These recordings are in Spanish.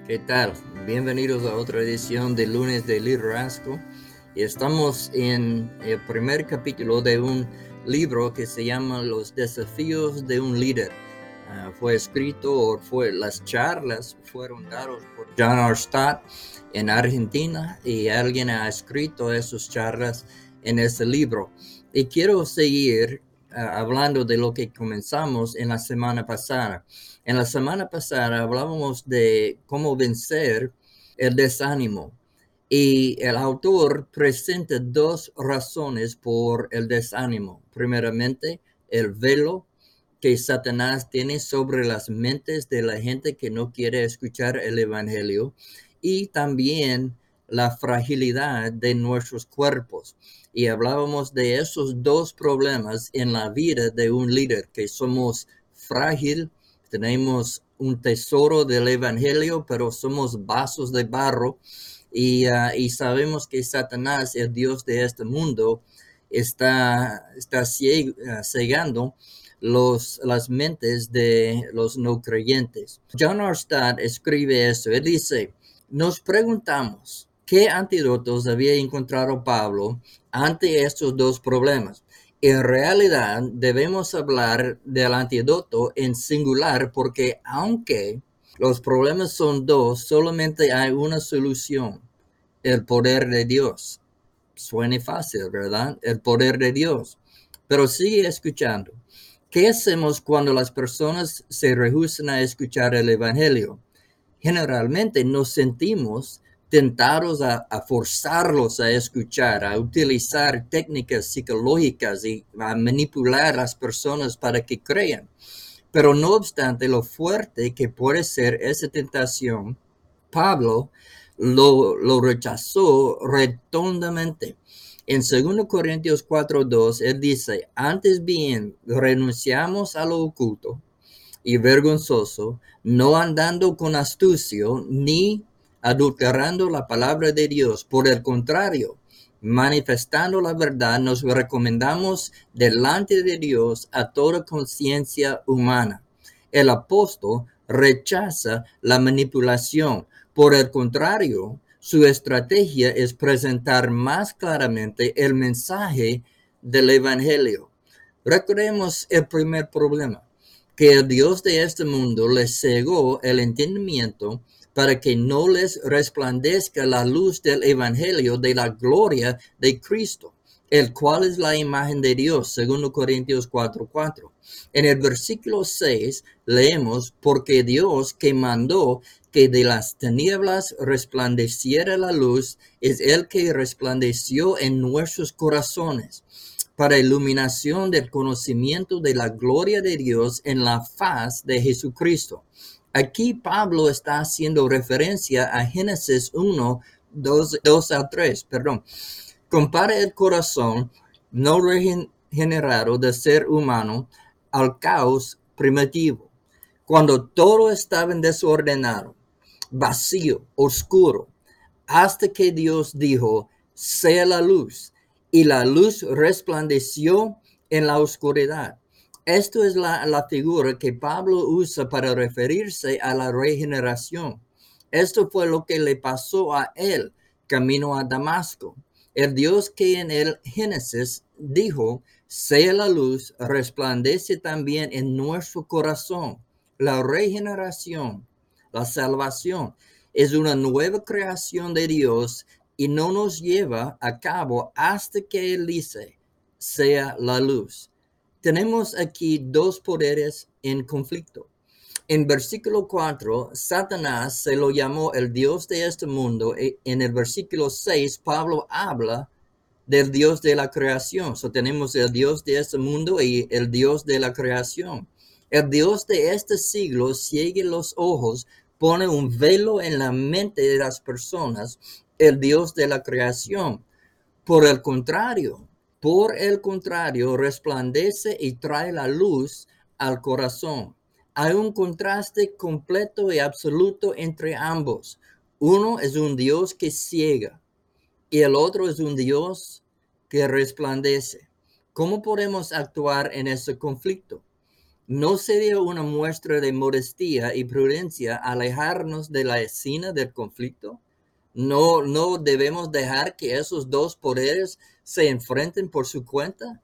¿Qué tal? Bienvenidos a otra edición de Lunes de Liderazgo. Y estamos en el primer capítulo de un libro que se llama Los desafíos de un líder. Fue escrito, las charlas fueron dadas por John R. Stott en Argentina y alguien ha escrito esas charlas en ese libro. Y quiero seguir hablando de lo que comenzamos en la semana pasada. En la semana pasada hablábamos de cómo vencer el desánimo y el autor presenta dos razones por el desánimo. Primeramente, el velo que Satanás tiene sobre las mentes de la gente que no quiere escuchar el evangelio y también la fragilidad de nuestros cuerpos. Y hablábamos de esos dos problemas en la vida de un líder, que somos frágil, tenemos un tesoro del evangelio, pero somos vasos de barro y sabemos que Satanás, el Dios de este mundo, está cegando las mentes de los no creyentes. John R. Stott escribe eso. Él dice, nos preguntamos qué antídotos había encontrado Pablo ante estos dos problemas. En realidad debemos hablar del antídoto en singular porque aunque los problemas son dos, solamente hay una solución: el poder de Dios. Suena fácil, ¿verdad? El poder de Dios. Pero sigue escuchando. ¿Qué hacemos cuando las personas se rehúsan a escuchar el evangelio? Generalmente nos sentimos tentados a forzarlos a escuchar, a utilizar técnicas psicológicas y a manipular a las personas para que crean. Pero no obstante lo fuerte que puede ser esa tentación, Pablo lo rechazó rotundamente. En 2 Corintios 4:2, él dice, antes bien, renunciamos a lo oculto y vergonzoso, no andando con astucia, ni adulterando la palabra de Dios. Por el contrario, manifestando la verdad, nos recomendamos delante de Dios a toda conciencia humana. El apóstol rechaza la manipulación. Por el contrario, su estrategia es presentar más claramente el mensaje del evangelio. Recordemos el primer problema, que el Dios de este mundo les cegó el entendimiento para que no les resplandezca la luz del evangelio de la gloria de Cristo, el cual es la imagen de Dios, según Corintios 4:4. En el versículo 6 leemos, porque Dios que mandó que de las tinieblas resplandeciera la luz, es el que resplandeció en nuestros corazones para iluminación del conocimiento de la gloria de Dios en la faz de Jesucristo. Aquí Pablo está haciendo referencia a Génesis 1, 2 a 3. Compara el corazón no regenerado del ser humano al caos primitivo, cuando todo estaba desordenado, vacío, oscuro, hasta que Dios dijo, sea la luz, y la luz resplandeció en la oscuridad. Esto es la figura que Pablo usa para referirse a la regeneración. Esto fue lo que le pasó a él camino a Damasco. El Dios que en el Génesis dijo, sea la luz, resplandece también en nuestro corazón. La regeneración, la salvación, es una nueva creación de Dios y no nos lleva a cabo hasta que Él dice, sea la luz. Tenemos aquí dos poderes en conflicto. En versículo 4, Satanás se lo llamó el Dios de este mundo. En el versículo 6, Pablo habla del Dios de la creación. Tenemos el Dios de este mundo y el Dios de la creación. El Dios de este siglo ciega los ojos, pone un velo en la mente de las personas, el Dios de la creación. Por el contrario, resplandece y trae la luz al corazón. Hay un contraste completo y absoluto entre ambos. Uno es un Dios que ciega y el otro es un Dios que resplandece. ¿Cómo podemos actuar en ese conflicto? ¿No sería una muestra de modestia y prudencia alejarnos de la escena del conflicto? ¿No debemos dejar que esos dos poderes se enfrenten por su cuenta?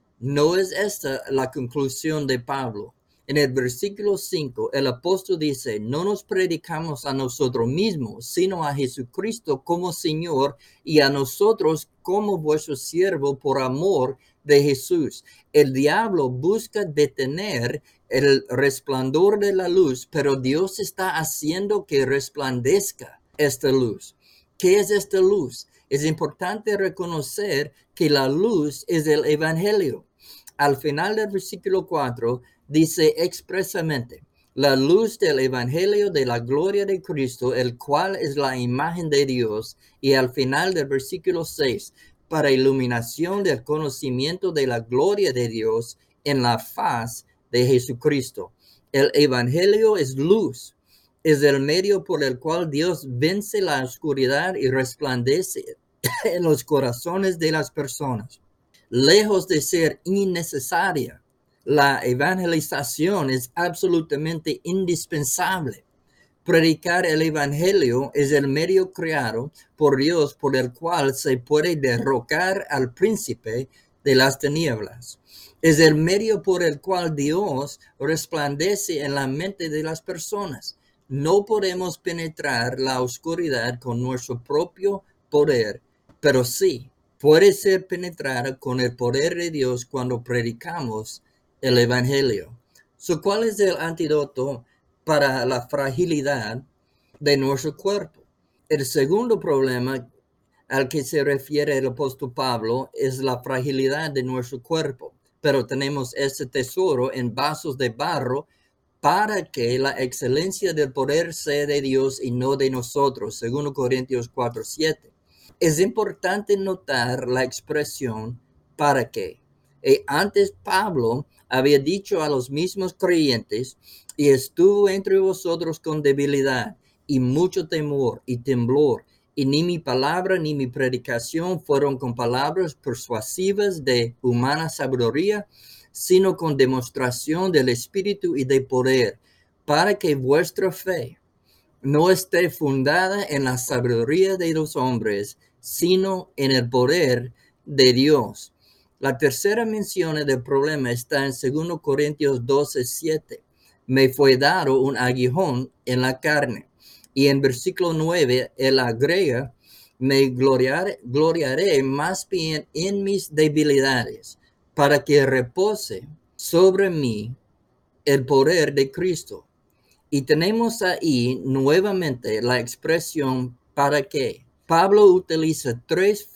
No es esta la conclusión de Pablo. En el versículo 5, el apóstol dice, no nos predicamos a nosotros mismos, sino a Jesucristo como Señor y a nosotros como vuestro siervo por amor de Jesús. El diablo busca detener el resplandor de la luz, pero Dios está haciendo que resplandezca esta luz. ¿Qué es esta luz? Es importante reconocer que la luz es el Evangelio. Al final del versículo 4 dice expresamente, la luz del Evangelio de la gloria de Cristo, el cual es la imagen de Dios. Y al final del versículo 6, para iluminación del conocimiento de la gloria de Dios en la faz de Jesucristo. El Evangelio es luz. Es el medio por el cual Dios vence la oscuridad y resplandece en los corazones de las personas. Lejos de ser innecesaria, la evangelización es absolutamente indispensable. Predicar el Evangelio es el medio creado por Dios por el cual se puede derrocar al príncipe de las tinieblas. Es el medio por el cual Dios resplandece en la mente de las personas. No podemos penetrar la oscuridad con nuestro propio poder, pero sí puede ser penetrada con el poder de Dios cuando predicamos el Evangelio. ¿Cuál es el antídoto para la fragilidad de nuestro cuerpo? El segundo problema al que se refiere el apóstol Pablo es la fragilidad de nuestro cuerpo. Pero tenemos este tesoro en vasos de barro para que la excelencia del poder sea de Dios y no de nosotros, 2 Corintios 4:7. Es importante notar la expresión para qué. Antes Pablo había dicho a los mismos creyentes, y estuvo entre vosotros con debilidad y mucho temor y temblor, y ni mi palabra ni mi predicación fueron con palabras persuasivas de humana sabiduría, sino con demostración del Espíritu y de poder, para que vuestra fe no esté fundada en la sabiduría de los hombres, sino en el poder de Dios. La tercera mención del problema está en 2 Corintios 12:7. Me fue dado un aguijón en la carne. Y en versículo 9, él agrega, me gloriaré más bien en mis debilidades, para que repose sobre mí el poder de Cristo. Y tenemos ahí nuevamente la expresión para qué. Pablo utiliza tres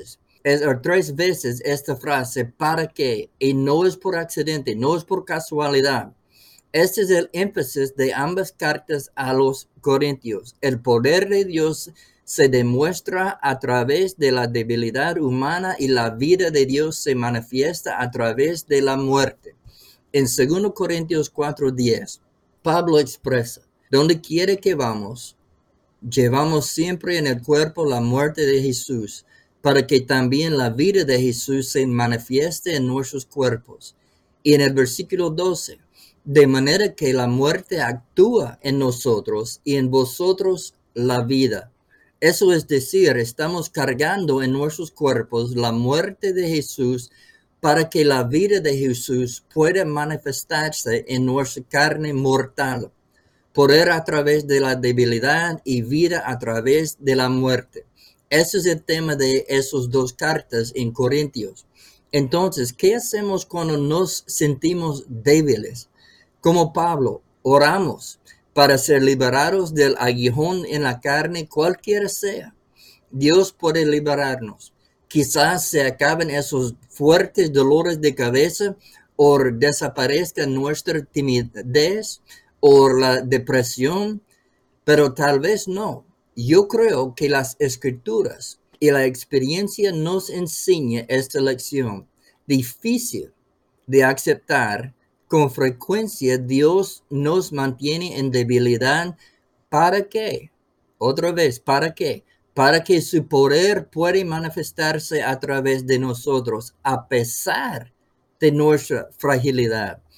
veces esta frase para qué, y no es por accidente, no es por casualidad. Este es el énfasis de ambas cartas a los Corintios. El poder de Dios se demuestra a través de la debilidad humana y la vida de Dios se manifiesta a través de la muerte. En 2 Corintios 4:10, Pablo expresa, donde quiere que vamos, llevamos siempre en el cuerpo la muerte de Jesús, para que también la vida de Jesús se manifieste en nuestros cuerpos. Y en el versículo 12, de manera que la muerte actúa en nosotros y en vosotros la vida. Eso es decir, estamos cargando en nuestros cuerpos la muerte de Jesús para que la vida de Jesús pueda manifestarse en nuestra carne mortal. Poder a través de la debilidad y vida a través de la muerte. Ese es el tema de esas dos cartas en Corintios. Entonces, ¿qué hacemos cuando nos sentimos débiles? Como Pablo, oramos para ser liberados del aguijón en la carne, cualquiera sea. Dios puede liberarnos. Quizás se acaben esos fuertes dolores de cabeza o desaparezca nuestra timidez o la depresión, pero tal vez no. Yo creo que las escrituras y la experiencia nos enseña esta lección difícil de aceptar. Con frecuencia Dios nos mantiene en debilidad. ¿Para qué? Otra vez, ¿para qué? Para que su poder pueda manifestarse a través de nosotros, a pesar de nuestra fragilidad.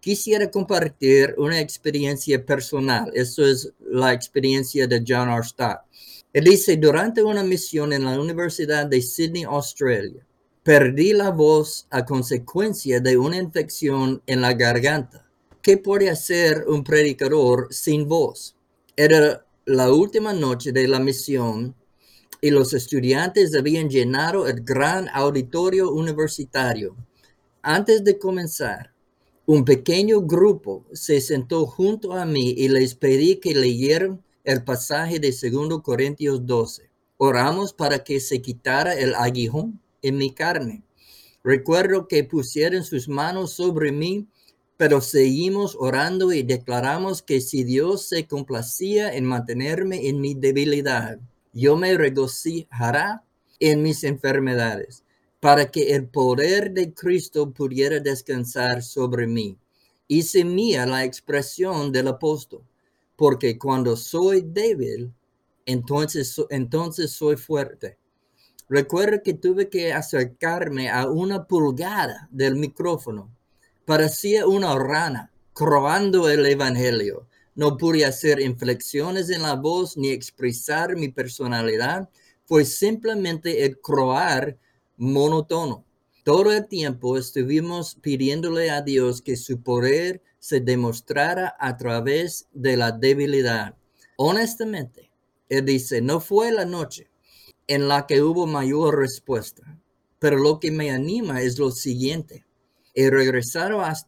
Quisiera compartir una experiencia personal. Eso es la experiencia de John R. Stott. Él dice, durante una misión en la Universidad de Sydney, Australia, perdí la voz a consecuencia de una infección en la garganta. ¿Qué puede hacer un predicador sin voz? Era la última noche de la misión y los estudiantes habían llenado el gran auditorio universitario. Antes de comenzar, un pequeño grupo se sentó junto a mí y les pedí que leyeran el pasaje de 2 Corintios 12. Oramos para que se quitara el aguijón en mi carne. Recuerdo que pusieron sus manos sobre mí, pero seguimos orando y declaramos que si Dios se complacía en mantenerme en mi debilidad, yo me regocijará en mis enfermedades, para que el poder de Cristo pudiera descansar sobre mí. Hice mía la expresión del apóstol, porque cuando soy débil, entonces soy fuerte. Recuerdo que tuve que acercarme a 1 pulgada del micrófono. Parecía una rana croando el evangelio. No pude hacer inflexiones en la voz ni expresar mi personalidad. Fue simplemente el croar monótono. Todo el tiempo estuvimos pidiéndole a Dios que su poder se demostrara a través de la debilidad. Honestamente, él dice, no fue la noche en la que hubo mayor respuesta, pero lo que me anima es lo siguiente. He regresado a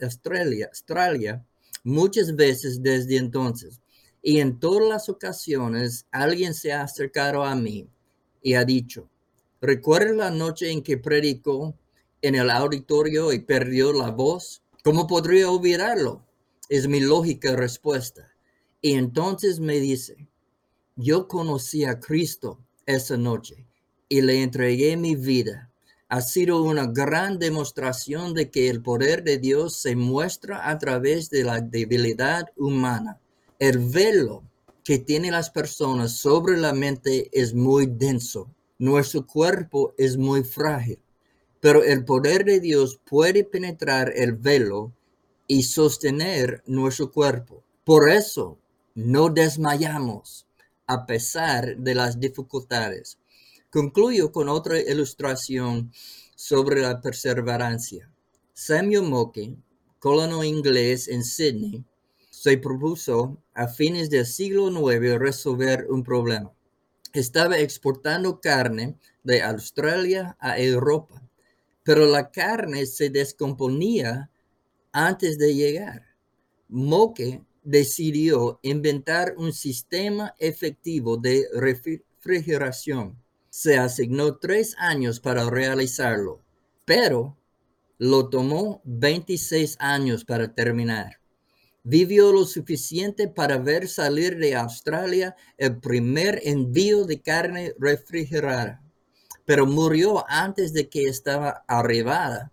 Australia muchas veces desde entonces, y en todas las ocasiones alguien se ha acercado a mí y ha dicho, ¿recuerda la noche en que predicó en el auditorio y perdió la voz? ¿Cómo podría olvidarlo? Es mi lógica respuesta. Y entonces me dice, yo conocí a Cristo esa noche y le entregué mi vida. Ha sido una gran demostración de que el poder de Dios se muestra a través de la debilidad humana. El velo que tienen las personas sobre la mente es muy denso. Nuestro cuerpo es muy frágil, pero el poder de Dios puede penetrar el velo y sostener nuestro cuerpo. Por eso no desmayamos a pesar de las dificultades. Concluyo con otra ilustración sobre la perseverancia. Samuel Mockey, colono inglés en Sydney, se propuso a fines del siglo IX resolver un problema. Estaba exportando carne de Australia a Europa, pero la carne se descomponía antes de llegar. Mockey decidió inventar un sistema efectivo de refrigeración. Se asignó 3 años para realizarlo, pero lo tomó 26 años para terminar. Vivió lo suficiente para ver salir de Australia el primer envío de carne refrigerada, pero murió antes de que estaba arribara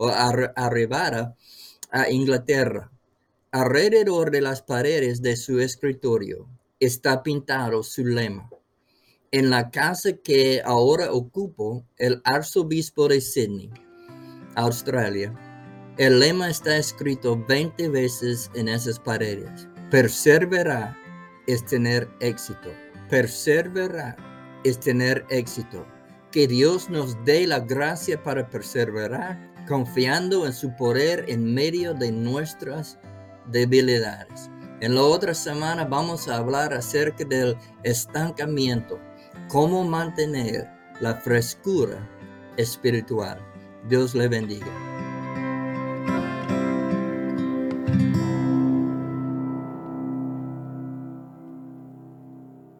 a Inglaterra. Alrededor de las paredes de su escritorio está pintado su lema. En la casa que ahora ocupo, el arzobispo de Sydney, Australia, el lema está escrito 20 veces en esas paredes. Perseverar es tener éxito. Perseverar es tener éxito. Que Dios nos dé la gracia para perseverar, confiando en su poder en medio de nuestras debilidades. En la otra semana vamos a hablar acerca del estancamiento, cómo mantener la frescura espiritual. Dios le bendiga.